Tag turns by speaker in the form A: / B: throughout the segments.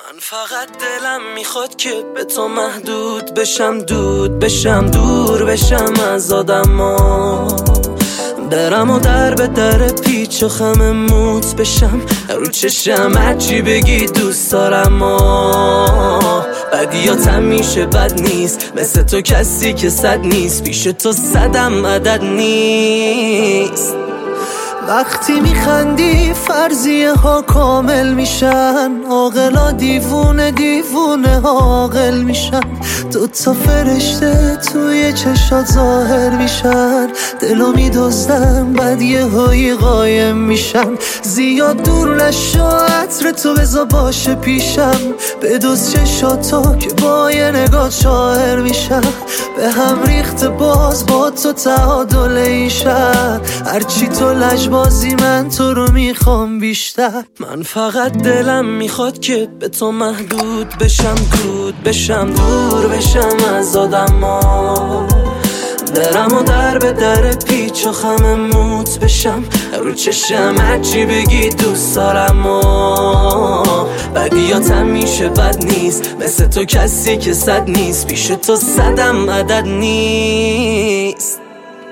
A: من فقط دلم میخواد که به تو محدود بشم، دود بشم، دور بشم از آدما، برم و در به در پیچ و خم موت بشم، رو چشم هرچی بگی دوست دارم. بدیاتم میشه بد نیست، مثل تو کسی که صد نیست، پیش تو صدم عدد نیست. وقتی میخندی فرضیه ها کامل میشن، عاقلا دیوونه دیوونه عاقل میشن، دوتا فرشته توی چشات ظاهر میشن، دلو میدزدن بعد یهویی قایم میشن. زیاد دور نشو، عطر تو بذار باشه پیشم، بدوز چشاتو که با یه نگاه شاعر میشن، به هم ریخت باز با تو تعادل ایشن، هرچی تو لجبازی من تو رو میخوام بیشتر. من فقط دلم میخواد که به تو محدود بشم، دود بشم، دور بشم از آدما، برم و در به در پیچ و خم موت بشم، رو چشم هرچی بگی دوست دارم. بدیاتم میشه بد نیست، مثل تو کسی که صد نیست، پیش تو صدم عدد نیست.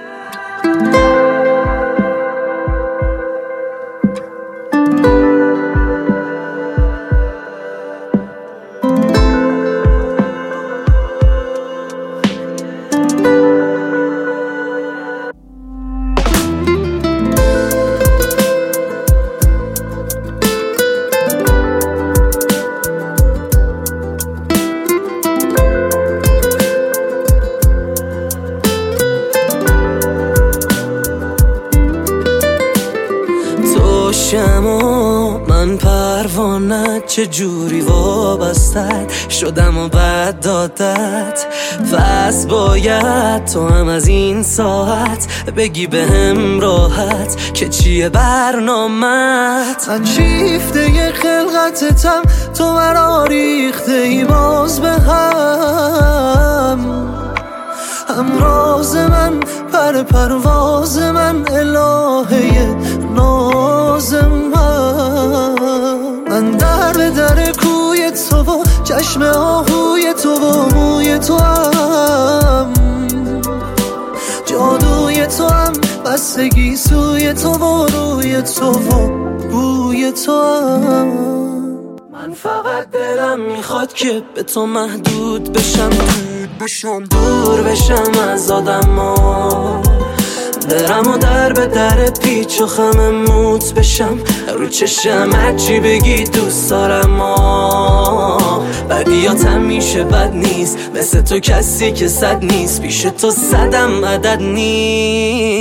A: شما من پروانه چه جوری وابستت شدم و بعد دادت، پس باید تو هم از این ساعت بگی بهم راحت که چیه برنامت. من شیفته ی خلقتتم، تو مرا ریخته ای باز به هم راز من، پر پرواز من، الهه ناز من در به در کوی تو و چشم آهوی تو و موی تو هم، جادوی تو هم، بستگی سوی تو و روی تو و بوی تو هم. من فقط دلم میخواد که به تو محدود بشم، بشم، دور بشم از آدما، برم و در به در پیچ و خم موت بشم، رو چشم هرچی بگی دوست دارم. بدیاتم میشه بد نیست، مثل تو کسی که صد نیست، پیش تو صدم عدد نیست.